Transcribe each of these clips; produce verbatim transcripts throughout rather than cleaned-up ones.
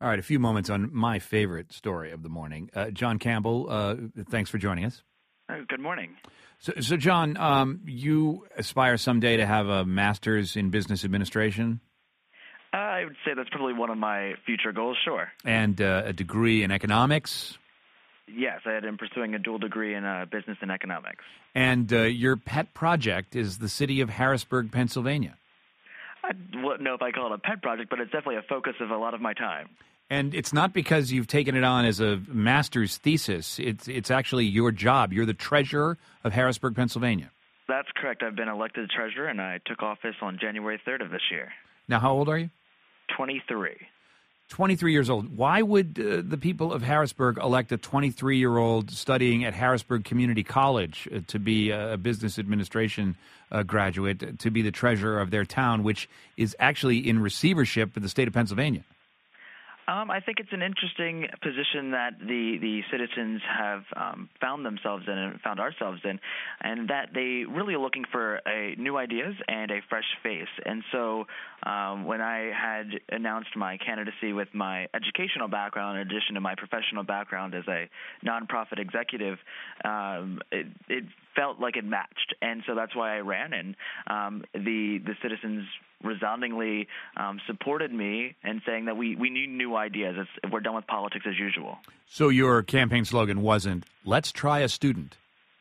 All right, a few moments on my favorite story of the morning. Uh, John Campbell, uh, thanks for joining us. Uh, good morning. So, so John, um, you aspire someday to have a master's in business administration? Uh, I would say that's probably one of my future goals, sure. And uh, a degree in economics? Yes, I had been pursuing a dual degree in uh, business and economics. And uh, your pet project is the city of Harrisburg, Pennsylvania. I wouldn't know if I call it a pet project, but it's definitely a focus of a lot of my time. And it's not because you've taken it on as a master's thesis. It's it's actually your job. You're the treasurer of Harrisburg, Pennsylvania. That's correct. I've been elected treasurer, and I took office on January third of this year. Now, how old are you? twenty-three. twenty-three years old. Why would uh, the people of Harrisburg elect a twenty-three-year-old studying at Harrisburg Community College uh, to be a business administration uh, graduate, to be the treasurer of their town, which is actually in receivership of the state of Pennsylvania? Um, I think it's an interesting position that the, the citizens have um, found themselves in and found ourselves in, and that they really are looking for a, new ideas and a fresh face. And so um, when I had announced my candidacy with my educational background, in addition to my professional background as a nonprofit executive, um, it, it felt like it matched. And so that's why I ran, and um, the, the citizens resoundingly um, supported me in saying that we, we need new ideas. It's, we're done with politics as usual. So your campaign slogan wasn't, let's try a student.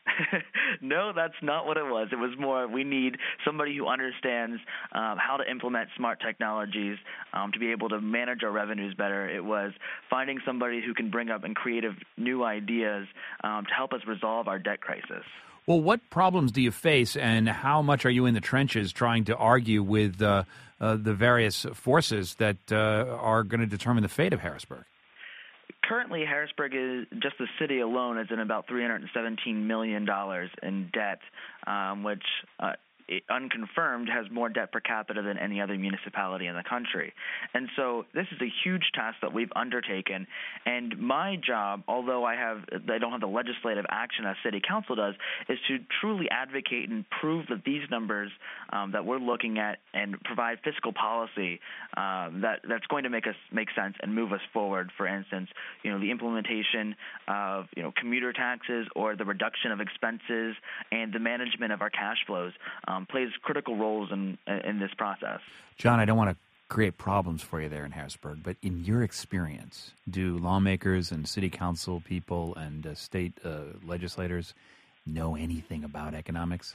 No, that's not what it was. It was more, we need somebody who understands um, how to implement smart technologies um, to be able to manage our revenues better. It was finding somebody who can bring up and creative new ideas um, to help us resolve our debt crisis. Well, what problems do you face, and how much are you in the trenches trying to argue with uh, uh, the various forces that uh, are going to determine the fate of Harrisburg? Currently, Harrisburg is, just the city alone, is in about three hundred seventeen million dollars in debt, um, which uh, it, unconfirmed has more debt per capita than any other municipality in the country. And so this is a huge task that we've undertaken. And my job, although I have I don't have the legislative action as city council does, is to truly advocate and prove that these numbers um, that we're looking at and provide fiscal policy um, that that's going to make us make sense and move us forward. For instance, you know, the implementation of you know commuter taxes or the reduction of expenses and the management of our cash flows um, plays critical roles in in this process. John, I don't want to create problems for you there in Harrisburg, but in your experience, do lawmakers and city council people and uh, state uh, legislators know anything about economics?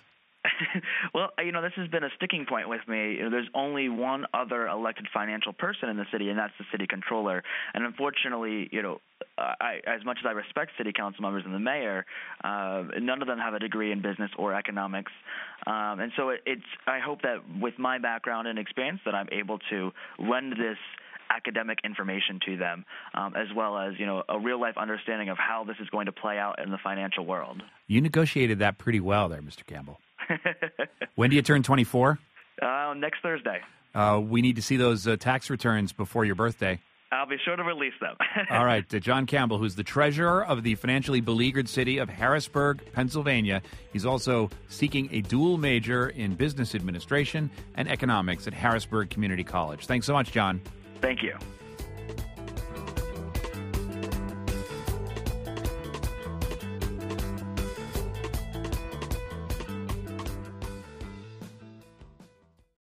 Well, you know, this has been a sticking point with me. You know, there's only one other elected financial person in the city, and that's the city controller. And unfortunately, you know, I, as much as I respect city council members and the mayor, uh, none of them have a degree in business or economics. Um, and so it, it's. I hope that with my background and experience that I'm able to lend this academic information to them, um, as well as, you know, a real-life understanding of how this is going to play out in the financial world. You negotiated that pretty well there, Mister Campbell. When do you turn twenty-four? Uh, next Thursday. Uh, we need to see those uh, tax returns before your birthday. I'll be sure to release them. All right. Uh, John Campbell, who's the treasurer of the financially beleaguered city of Harrisburg, Pennsylvania. He's also seeking a dual major in business administration and economics at Harrisburg Community College. Thanks so much, John. Thank you.